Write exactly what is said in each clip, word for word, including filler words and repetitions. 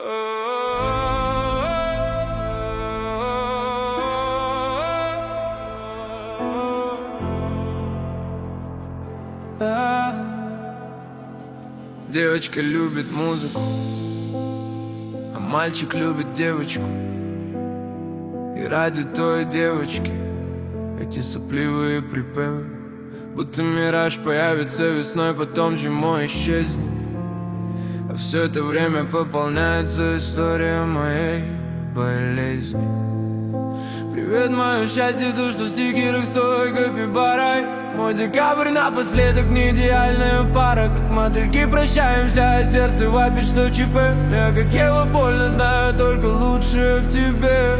Девочка любит музыку, а мальчик любит девочку. И ради той девочки эти сопливые припевы, будто мираж появится весной, потом зимой исчезнет. А все это время пополняется история моей болезни. Привет, мое счастье, то, что в стикерах стой капибарой. Мой декабрь напоследок не идеальная пара. Как мотыльки прощаемся, а сердце вопит, что ЧП. Я как его больно знаю, только лучшее в тебе.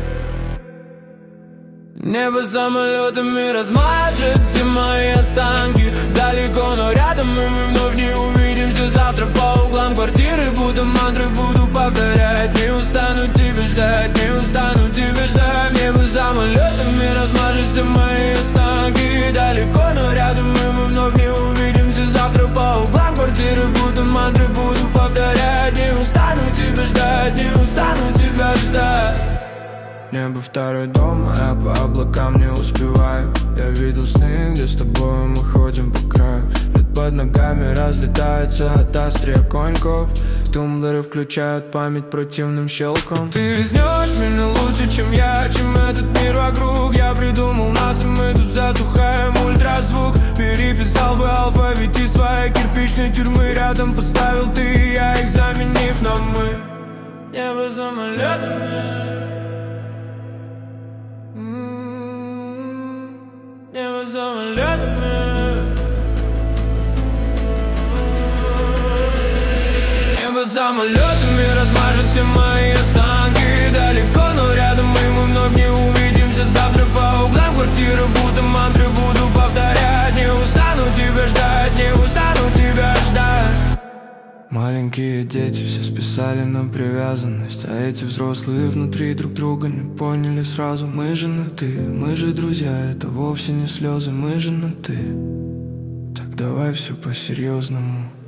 Небо самолетами размажет все мои останки. Далеко, но рядом, и мы вновь не увидимся завтра. По углам квартиры будто мантры буду повторять. Не устану тебя ждать, не устану тебя ждать. Небо самолетами размажет все мои останки. Далеко, но рядом, и мы вновь не увидимся завтра. По углам квартиры будто мантры буду повторять. Не устану тебя ждать, не устану тебя ждать. Небо второй дом, а я по облакам не успеваю. Я видел сны, где с тобой мы ходим по краю. Лед под ногами разлетается от острия коньков. Тумблеры включают память противным щелком. Ты лизнешь меня лучше, чем я, чем этот мир вокруг. Я придумал нас, и мы тут затухаем. Ультразвук переписал бы алфавит из своей кирпичной тюрьмы. Рядом поставил ты и я, их заменив на мы. Небо самолетами, небо самолетами, небо самолетами размажет все мои останки. Далеко, но рядом, и мы вновь не увидимся завтра. По углам квартиры будто мантры буду повторять. Не устану тебя ждать, не устану тебя ждать. Маленькие дети все списали на привязанность, а эти взрослые внутри друг друга не поняли сразу. Мы же на ты, мы же друзья, это вовсе не слезы. Мы же на ты, так давай все по-серьезному.